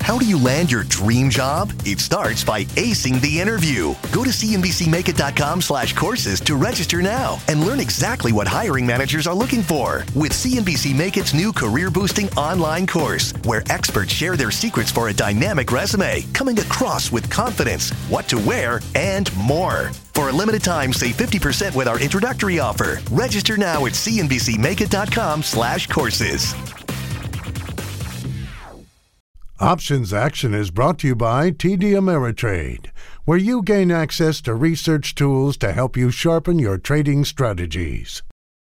How do you land your dream job? It starts by acing the interview. Go to cnbcmakeit.com/courses to register now and learn exactly what hiring managers are looking for with CNBC Make It's new career-boosting online course, where experts share their secrets for a dynamic resume, coming across with confidence, what to wear, and more. For a limited time, save 50% with our introductory offer. Register now at cnbcmakeit.com/courses. Options Action is brought to you by TD Ameritrade, where you gain access to research tools to help you sharpen your trading strategies.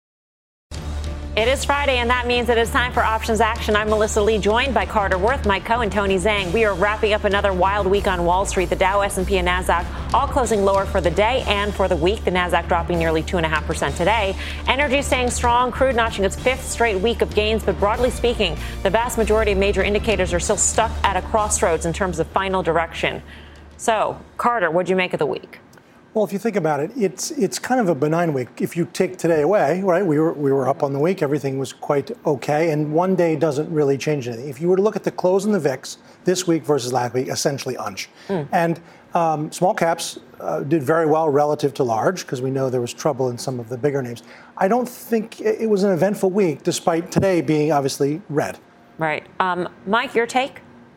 It is Friday, and that means it is time for Options Action. I'm Melissa Lee, joined by Carter Worth, Mike Cohen, and Tony Zhang. We are wrapping up another wild week on Wall Street. The Dow, S&P, and NASDAQ all closing lower for the day and for the week. The NASDAQ dropping nearly 2.5% today. Energy staying strong, crude notching its fifth straight week of gains. But broadly speaking, the vast majority of major indicators are still stuck at a crossroads in terms of final direction. So, Carter, what'd you make of the week? Well, if you think about it, it's kind of a benign week. If you take today away, right, we were up on the week. Everything was quite okay. And one day doesn't really change anything. If you were to look at the close in the VIX this week versus last week, essentially unch. And small caps did very well relative to large, because we know there was trouble in some of the bigger names. I don't think it was an eventful week, despite today being obviously red. Right. Mike, your take?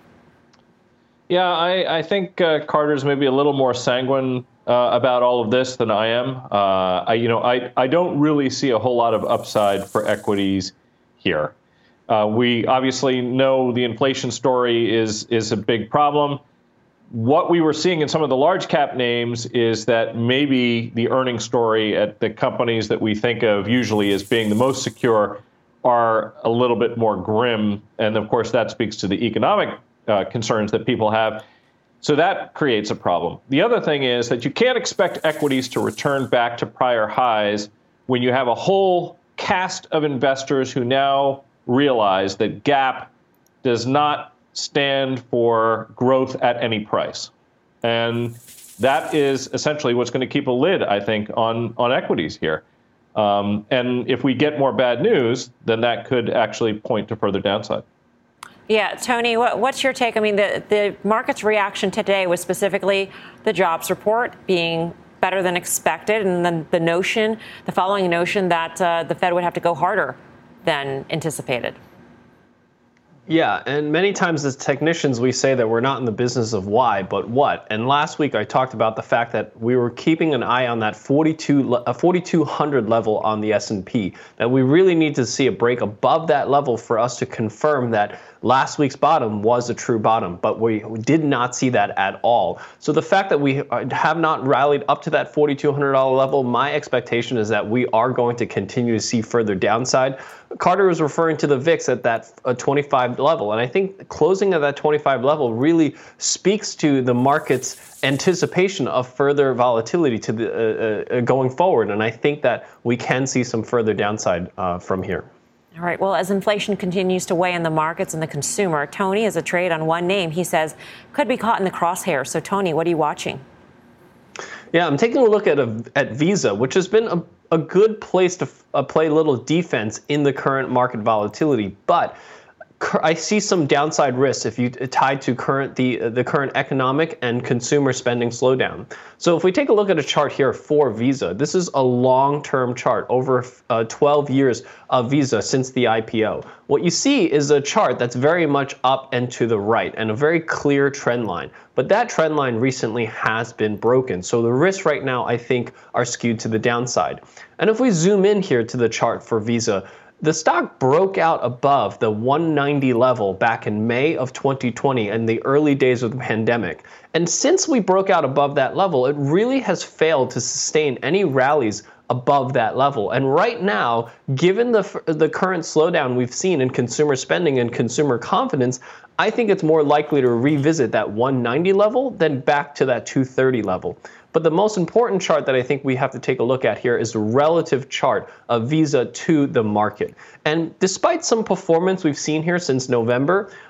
Yeah, I think Carter's maybe a little more sanguine about all of this than I am. I don't really see a whole lot of upside for equities here. We obviously know the inflation story is a big problem. What we were seeing in some of the large cap names is that maybe the earnings story at the companies that we think of usually as being the most secure are a little bit more grim. And of course, that speaks to the economic concerns that people have. So that creates a problem. The other thing is that you can't expect equities to return back to prior highs when you have a whole cast of investors who now realize that GAAP does not stand for growth at any price. And that is essentially what's going to keep a lid, I think, on equities here. And if we get more bad news, then that could actually point to further downside. Yeah, Tony, what's your take? I mean, the market's reaction today was specifically the jobs report being better than expected, and then the following notion that the Fed would have to go harder than anticipated. Yeah, and many times as technicians, we say that we're not in the business of why, but what. And last week, I talked about the fact that we were keeping an eye on that 4,200 level on the S&P, that we really need to see a break above that level for us to confirm that last week's bottom was a true bottom, but we did not see that at all. So the fact that we have not rallied up to that $4,200 level, my expectation is that we are going to continue to see further downside. Carter was referring to the VIX at that 25 level, and I think closing at that 25 level really speaks to the market's anticipation of further volatility to the going forward, and I think that we can see some further downside from here. All right. Well, as inflation continues to weigh in the markets and the consumer, Tony has a trade on one name he says could be caught in the crosshairs. So, Tony, what are you watching? Yeah, I'm taking a look at Visa, which has been a good place to play a little defense in the current market volatility, but I see some downside risks if you tied to the current economic and consumer spending slowdown. So if we take a look at a chart here for Visa, this is a long-term chart over 12 years of Visa since the IPO. What you see is a chart that's very much up and to the right and a very clear trend line. But that trend line recently has been broken. So the risks right now, I think, are skewed to the downside. And if we zoom in here to the chart for Visa, the stock broke out above the 190 level back in May of 2020 and the early days of the pandemic. And since we broke out above that level, it really has failed to sustain any rallies above that level. And right now, given the current slowdown we've seen in consumer spending and consumer confidence, I think it's more likely to revisit that 190 level than back to that 230 level. But the most important chart that I think we have to take a look at here is the relative chart of Visa to the market. And despite some performance we've seen here since November,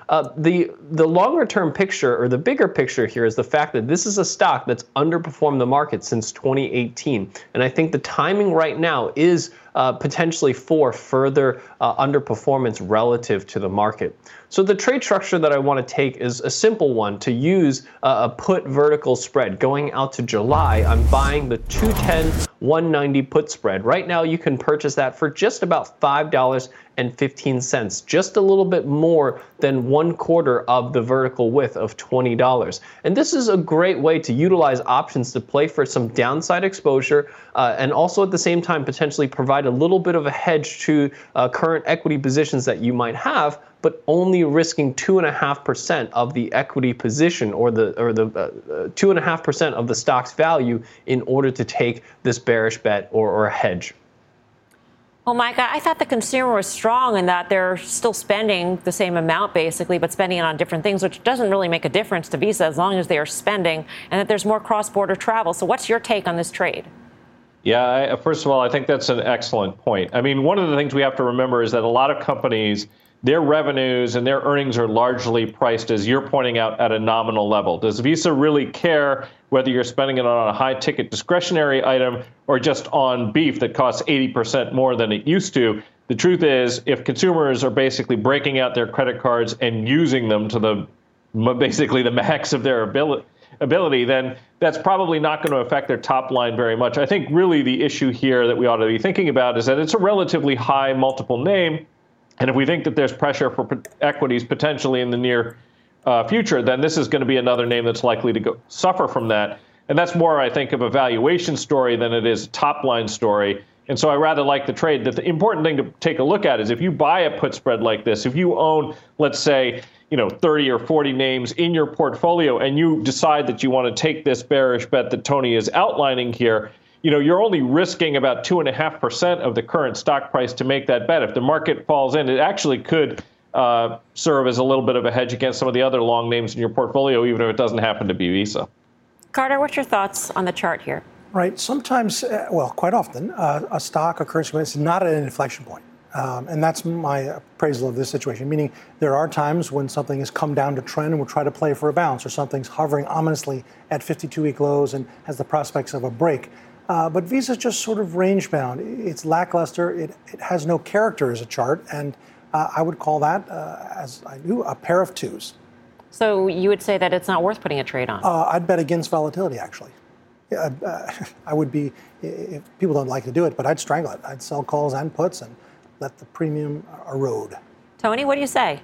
The longer-term picture, or the bigger picture here, is the fact that this is a stock that's underperformed the market since 2018. And I think the timing right now is potentially for further underperformance relative to the market. So the trade structure that I want to take is a simple one, to use a put vertical spread. Going out to July, I'm buying the 210-190 put spread. Right now, you can purchase that for just about $5.15, just a little bit more than 1/4 of the vertical width of $20. And this is a great way to utilize options to play for some downside exposure, and also at the same time potentially provide a little bit of a hedge to current equity positions that you might have, but only risking 2.5% of the equity position, or the 2.5% of the stock's value, in order to take this bearish bet or hedge. Well, Mike, I thought the consumer was strong in that they're still spending the same amount, basically, but spending it on different things, which doesn't really make a difference to Visa as long as they are spending, and that there's more cross-border travel. So what's your take on this trade? Yeah, first of all, I think that's an excellent point. I mean, one of the things we have to remember is that a lot of companies, their revenues and their earnings are largely priced, as you're pointing out, at a nominal level. Does Visa really care whether you're spending it on a high-ticket discretionary item or just on beef that costs 80% more than it used to? The truth is, if consumers are basically breaking out their credit cards and using them to basically the max of their ability, then that's probably not going to affect their top line very much. I think really the issue here that we ought to be thinking about is that it's a relatively high multiple name. And if we think that there's pressure for equities potentially in the near future, then this is going to be another name that's likely to suffer from that. And that's more, I think, of a valuation story than it is a top-line story. And so I rather like the trade. That the important thing to take a look at is if you buy a put spread like this, if you own, let's say, 30 or 40 names in your portfolio, and you decide that you want to take this bearish bet that Tony is outlining here, you're only risking about 2.5% of the current stock price to make that bet. If the market falls in, it actually could serve as a little bit of a hedge against some of the other long names in your portfolio, even if it doesn't happen to be Visa. Carter, what's your thoughts on the chart here? Right. Sometimes, quite often, a stock or currency is not at an inflection point. And that's my appraisal of this situation, meaning there are times when something has come down to trend and we'll try to play for a bounce, or something's hovering ominously at 52-week lows and has the prospects of a break. But Visa's just sort of range-bound. It's lackluster. It has no character as a chart, and I would call that, as I do, a pair of twos. So you would say that it's not worth putting a trade on? I'd bet against volatility, actually. I would be, if people don't like to do it, but I'd strangle it. I'd sell calls and puts and let the premium erode. Tony, what do you say?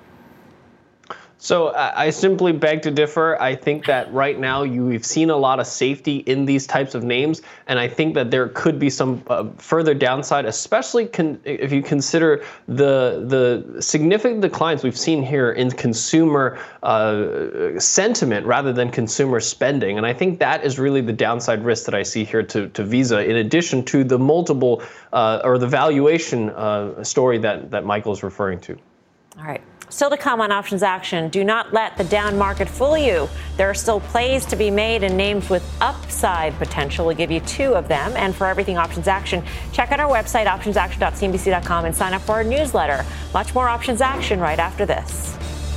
So I simply beg to differ. I think that right now we've seen a lot of safety in these types of names, and I think that there could be some further downside, especially if you consider the significant declines we've seen here in consumer sentiment rather than consumer spending. And I think that is really the downside risk that I see here to Visa, in addition to the multiple or the valuation story that Michael's referring to. All right. Still to come on Options Action, do not let the down market fool you. There are still plays to be made and names with upside potential. We'll give you two of them. And for everything Options Action, check out our website, optionsaction.cnbc.com, and sign up for our newsletter. Much more Options Action right after this.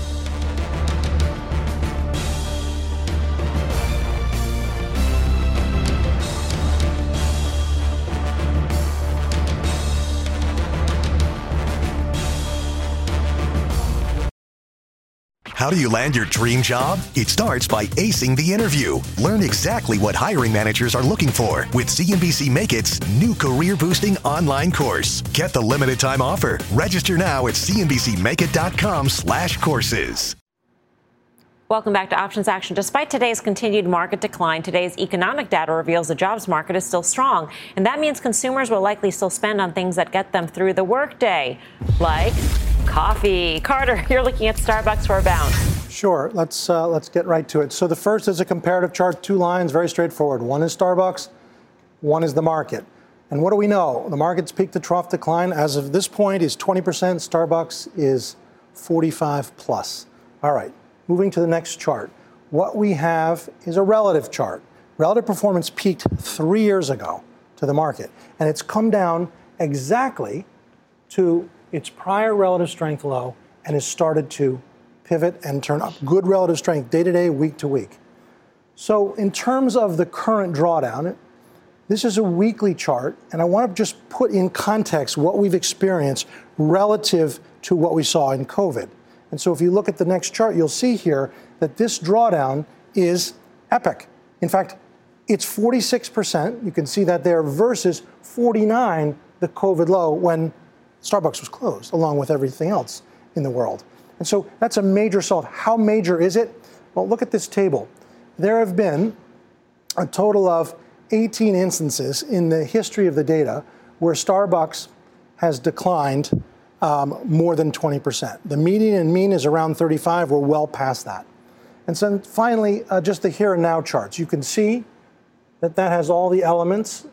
How do you land your dream job? It starts by acing the interview. Learn exactly what hiring managers are looking for with CNBC Make It's new career-boosting online course. Get the limited time offer. Register now at cnbcmakeit.com/courses. Welcome back to Options Action. Despite today's continued market decline, today's economic data reveals the jobs market is still strong. And that means consumers will likely still spend on things that get them through the workday, like coffee. Carter, you're looking at Starbucks for a bounce. Sure. Let's get right to it. So the first is a comparative chart, two lines, very straightforward. One is Starbucks, one is the market. And what do we know? The market's peak to trough decline as of this point is 20%. Starbucks is 45 plus. All right. Moving to the next chart. What we have is a relative chart. Relative performance peaked 3 years ago to the market, and it's come down exactly to its prior relative strength low and has started to pivot and turn up. Good relative strength day to day, week to week. So in terms of the current drawdown, this is a weekly chart, and I want to just put in context what we've experienced relative to what we saw in COVID. And so if you look at the next chart, you'll see here that this drawdown is epic. In fact, it's 46%, you can see that there, versus 49, the COVID low, when Starbucks was closed, along with everything else in the world. And so that's a major salt. How major is it? Well, look at this table. There have been a total of 18 instances in the history of the data where Starbucks has declined more than 20%. The median and mean is around 35. We're well past that. And so finally, just the here and now charts. You can see that has all the elements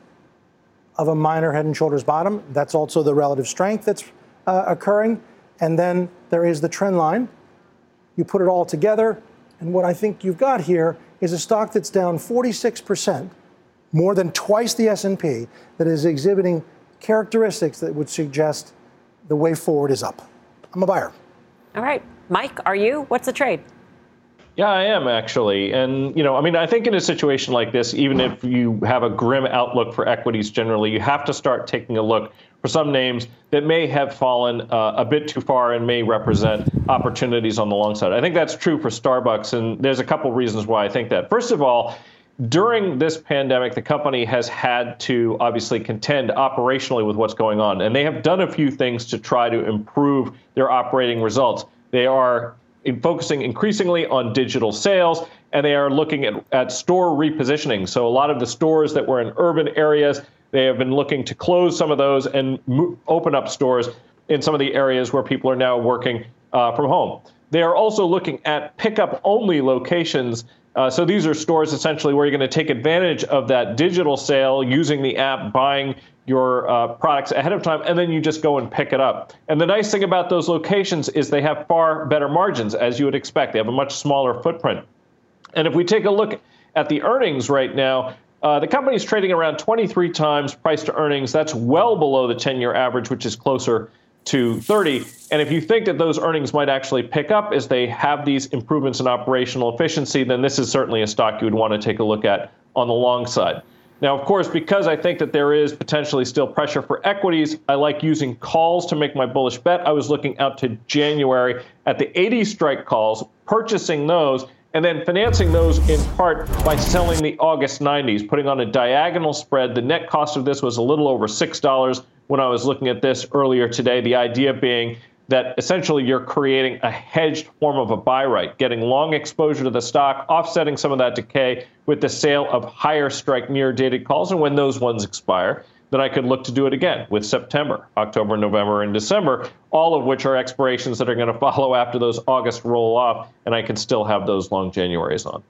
of a minor head and shoulders bottom. That's also the relative strength that's occurring. And then there is the trend line. You put it all together, and what I think you've got here is a stock that's down 46%, more than twice the S&P, that is exhibiting characteristics that would suggest the way forward is up. I'm a buyer. All right. Mike, are you? What's the trade? Yeah, I am actually. And, I think in a situation like this, even if you have a grim outlook for equities generally, you have to start taking a look for some names that may have fallen a bit too far and may represent opportunities on the long side. I think that's true for Starbucks, and there's a couple reasons why I think that. First of all, during this pandemic, the company has had to obviously contend operationally with what's going on, and they have done a few things to try to improve their operating results. They are focusing increasingly on digital sales, and they are looking at store repositioning. So a lot of the stores that were in urban areas, they have been looking to close some of those and open up stores in some of the areas where people are now working from home. They are also looking at pickup-only locations. So these are stores essentially where you're going to take advantage of that digital sale using the app, buying your products ahead of time, and then you just go and pick it up. And the nice thing about those locations is they have far better margins, as you would expect. They have a much smaller footprint. And if we take a look at the earnings right now, the company is trading around 23 times price to earnings. That's well below the 10-year average, which is closer to 30. And if you think that those earnings might actually pick up as they have these improvements in operational efficiency, then this is certainly a stock you would want to take a look at on the long side. Now, of course, because I think that there is potentially still pressure for equities, I like using calls to make my bullish bet. I was looking out to January at the 80 strike calls, purchasing those, and then financing those in part by selling the August 90s, putting on a diagonal spread. The net cost of this was a little over $6 when I was looking at this earlier today, the idea being that essentially you're creating a hedged form of a buy right, getting long exposure to the stock, offsetting some of that decay with the sale of higher strike near dated calls. And when those ones expire, then I could look to do it again with September, October, November, and December, all of which are expirations that are going to follow after those August roll off, and I can still have those long Januaries on.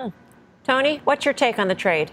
Tony, what's your take on the trade?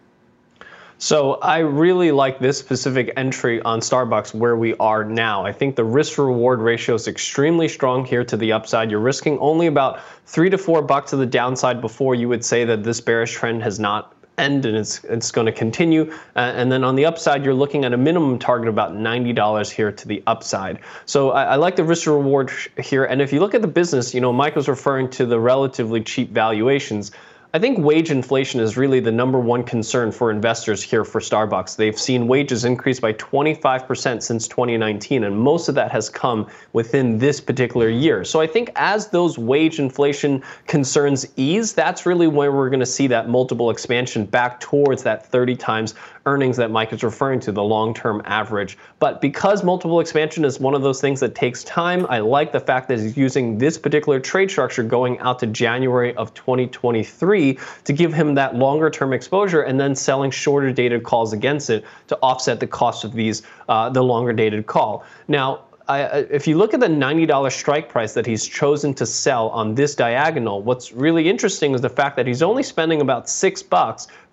So I really like this specific entry on Starbucks where we are now. I think the risk-to-reward ratio is extremely strong here to the upside. You're risking only about $3 to $4 to the downside before you would say that this bearish trend has not ended and it's going to continue. And then on the upside, you're looking at a minimum target of about $90 here to the upside. So I like the risk-to-reward here. And if you look at the business, Mike was referring to the relatively cheap valuations. I think wage inflation is really the number one concern for investors here for Starbucks. They've seen wages increase by 25% since 2019, and most of that has come within this particular year. So I think as those wage inflation concerns ease, that's really where we're going to see that multiple expansion back towards that 30 times earnings that Mike is referring to, the long-term average. But because multiple expansion is one of those things that takes time, I like the fact that he's using this particular trade structure going out to January of 2023 to give him that longer-term exposure and then selling shorter-dated calls against it to offset the cost of these, the longer-dated call. Now, if you look at the $90 strike price that he's chosen to sell on this diagonal, what's really interesting is the fact that he's only spending about $6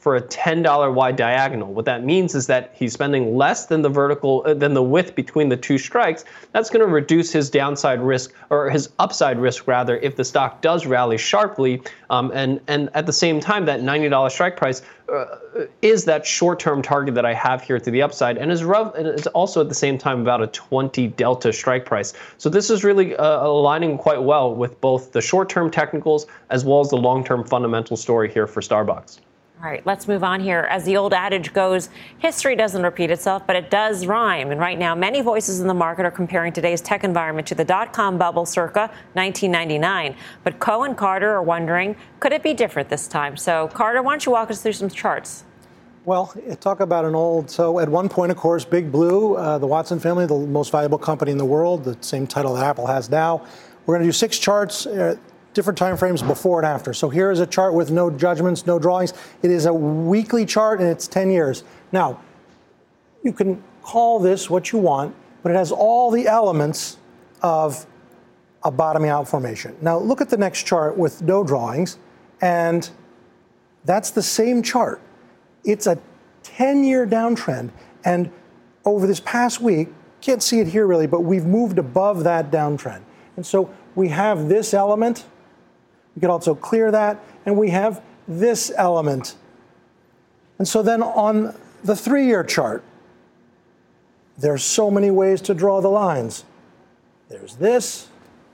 for a $10 wide diagonal. What that means is that he's spending less than the width between the two strikes. That's going to reduce his downside risk, or his upside risk rather, if the stock does rally sharply. And at the same time, that $90 strike price is that short-term target that I have here to the upside, and is also at the same time about a 20 delta strike price. So this is really aligning quite well with both the short-term technicals as well as the long-term fundamental story here for Starbucks. All right, let's move on here. As the old adage goes, history doesn't repeat itself, but it does rhyme. And right now, many voices in the market are comparing today's tech environment to the dot-com bubble circa 1999. But Coe and Carter are wondering, could it be different this time? So, Carter, why don't you walk us through some charts? Well, talk about so at one point, of course, Big Blue, the Watson family, the most valuable company in the world, the same title that Apple has now. We're going to do 6 charts. Different time frames before and after. So here is a chart with no judgments, no drawings. It is a weekly chart, and it's 10 years. Now, you can call this what you want, but it has all the elements of a bottoming out formation. Now, look at the next chart with no drawings, and that's the same chart. It's a 10-year downtrend, and over this past week, can't see it here really, but we've moved above that downtrend. And so we have this element. We could also clear that, and we have this element. And so then on the 3-year chart, there's so many ways to draw the lines. There's this,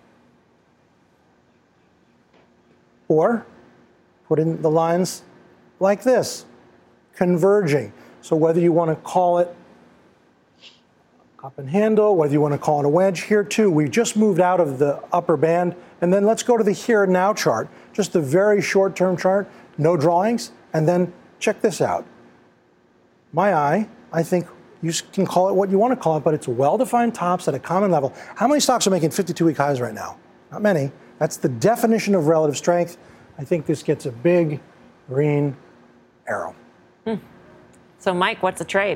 or put in the lines like this, converging. So whether you want to call it cup and handle, whether you want to call it a wedge, here too, we just moved out of the upper band. And then let's go to the here and now chart, just the very short-term chart, no drawings, and then check this out. My eye, I think you can call it what you want to call it, but it's well-defined tops at a common level. How many stocks are making 52-week highs right now? Not many. That's the definition of relative strength. I think this gets a big green arrow. So, Mike, what's the trade?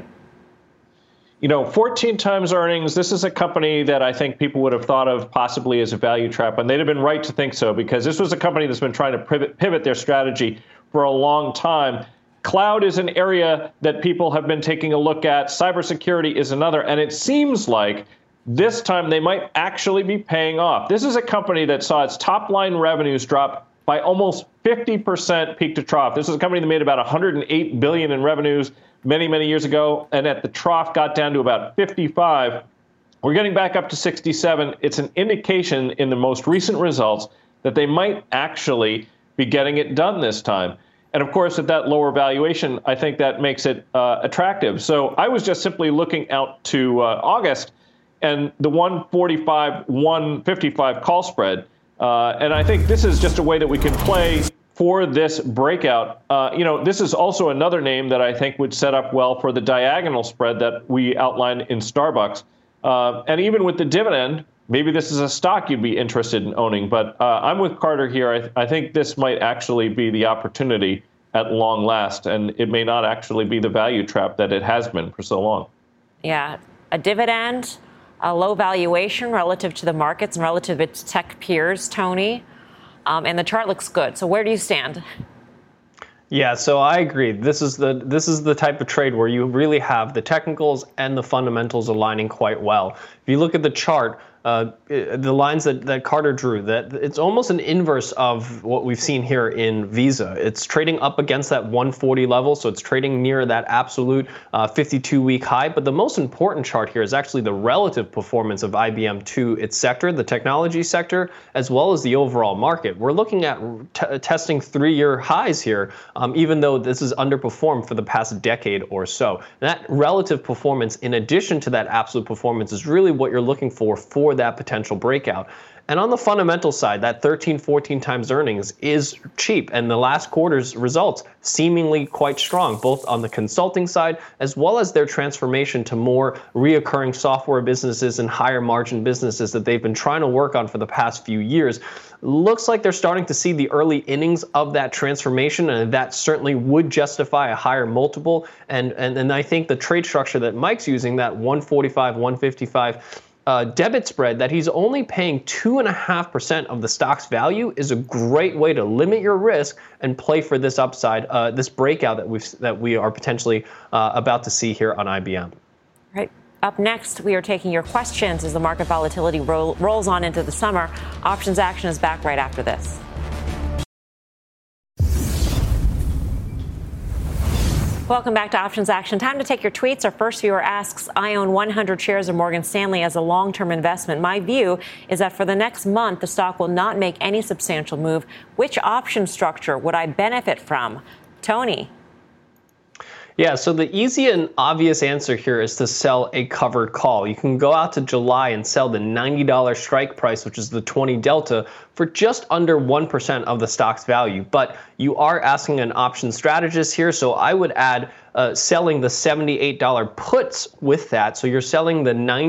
14 times earnings. This is a company that I think people would have thought of possibly as a value trap, and they'd have been right to think so, because this was a company that's been trying to pivot their strategy for a long time. Cloud is an area that people have been taking a look at. Cybersecurity is another, and it seems like this time they might actually be paying off. This is a company that saw its top-line revenues drop by almost 50% peak to trough. This is a company that made about $108 billion in revenues many, many years ago, and at the trough got down to about 55. We're getting back up to 67. It's an indication in the most recent results that they might actually be getting it done this time. And of course, at that lower valuation, I think that makes it attractive. So I was just simply looking out to August and the 145, 155 call spread. And I think this is just a way that we can play for this breakout. This is also another name that I think would set up well for the diagonal spread that we outlined in Starbucks. And even with the dividend, maybe this is a stock you'd be interested in owning. But I'm with Carter here. I think this might actually be the opportunity at long last, and it may not actually be the value trap that it has been for so long. Yeah, a dividend, a low valuation relative to the markets and relative to its tech peers, Tony. And the chart looks good. So where do you stand? Yeah, so I agree. This is the type of trade where you really have the technicals and the fundamentals aligning quite well. If you look at the chart, the lines that Carter drew, that it's almost an inverse of what we've seen here in Visa. It's trading up against that 140 level, so it's trading near that absolute 52-week high. But the most important chart here is actually the relative performance of IBM to its sector, the technology sector, as well as the overall market. We're looking at testing 3-year highs here, even though this has underperformed for the past decade or so. And that relative performance, in addition to that absolute performance, is really what you're looking for that potential breakout. And on the fundamental side, that 13, 14 times earnings is cheap, and the last quarter's results seemingly quite strong, both on the consulting side as well as their transformation to more reoccurring software businesses and higher margin businesses that they've been trying to work on for the past few years. Looks like they're starting to see the early innings of that transformation, and that certainly would justify a higher multiple. And I think the trade structure that Mike's using, that 145, 155, debit spread that he's only paying 2.5% of the stock's value is a great way to limit your risk and play for this upside, this breakout that we are potentially about to see here on IBM. Right. Up next, we are taking your questions as the market volatility rolls on into the summer. Options Action is back right after this. Welcome back to Options Action. Time to take your tweets. Our first viewer asks, I own 100 shares of Morgan Stanley as a long-term investment. My view is that for the next month, the stock will not make any substantial move. Which option structure would I benefit from? Tony. Yeah, so the easy and obvious answer here is to sell a covered call. You can go out to July and sell the $90 strike price, which is the 20 delta, for just under 1% of the stock's value. But you are asking an option strategist here, so I would add selling the $78 puts with that. So you're selling the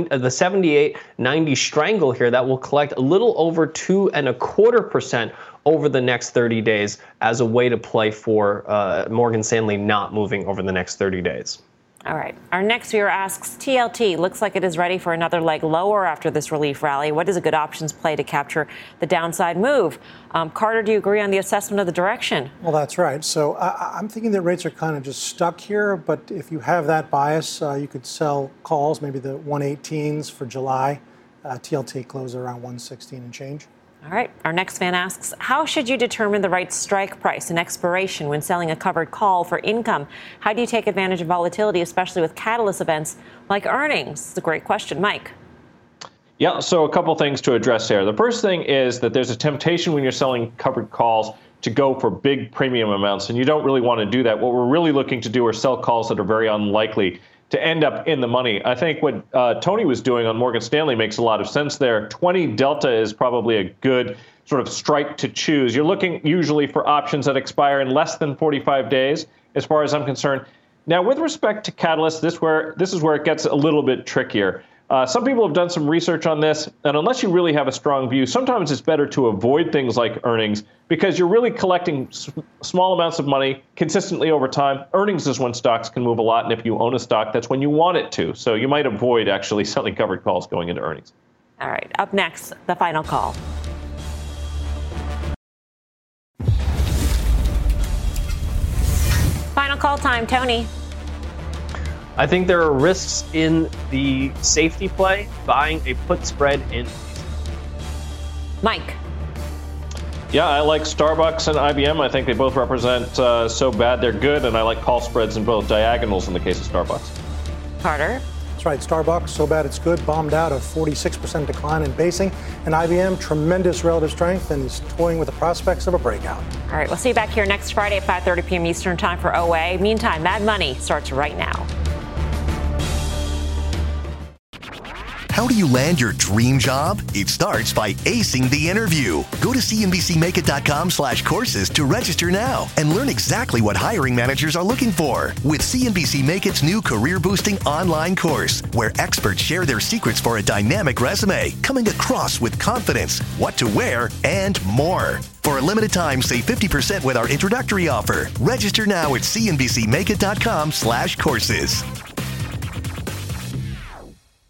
$78.90 strangle here that will collect a little over 2.25% over the next 30 days as a way to play for Morgan Stanley not moving over the next 30 days. All right. Our next viewer asks, TLT looks like it is ready for another leg lower after this relief rally. What is a good options play to capture the downside move? Carter, do you agree on the assessment of the direction? Well, that's right. So I'm thinking that rates are kind of just stuck here. But if you have that bias, you could sell calls, maybe the 118s for July. TLT closed around 116 and change. All right. Our next fan asks, how should you determine the right strike price and expiration when selling a covered call for income? How do you take advantage of volatility, especially with catalyst events like earnings? It's a great question. Mike. Yeah, so a couple things to address there. The first thing is that there's a temptation when you're selling covered calls to go for big premium amounts, and you don't really want to do that. What we're really looking to do are sell calls that are very unlikely to end up in the money. I think what Tony was doing on Morgan Stanley makes a lot of sense there. 20 delta is probably a good sort of strike to choose. You're looking usually for options that expire in less than 45 days, as far as I'm concerned. Now, with respect to catalysts, this is where it gets a little bit trickier. Some people have done some research on this, and unless you really have a strong view, sometimes it's better to avoid things like earnings because you're really collecting small amounts of money consistently over time. Earnings is when stocks can move a lot, and if you own a stock, that's when you want it to. So you might avoid actually selling covered calls going into earnings. All right. Up next, the final call. Final call time, Tony. I think there are risks in the safety play, buying a put spread in. Mike. Yeah, I like Starbucks and IBM. I think they both represent so bad they're good, and I like call spreads in both diagonals in the case of Starbucks. Carter. That's right. Starbucks, so bad it's good, bombed out a 46% decline in basing. And IBM, tremendous relative strength and is toying with the prospects of a breakout. All right, we'll see you back here next Friday at 5:30 p.m. Eastern time for OA. Meantime, Mad Money starts right now. How do you land your dream job? It starts by acing the interview. Go to cnbcmakeit.com/courses to register now and learn exactly what hiring managers are looking for with CNBC Make It's new career-boosting online course, where experts share their secrets for a dynamic resume, coming across with confidence, what to wear, and more. For a limited time, save 50% with our introductory offer. Register now at cnbcmakeit.com/courses.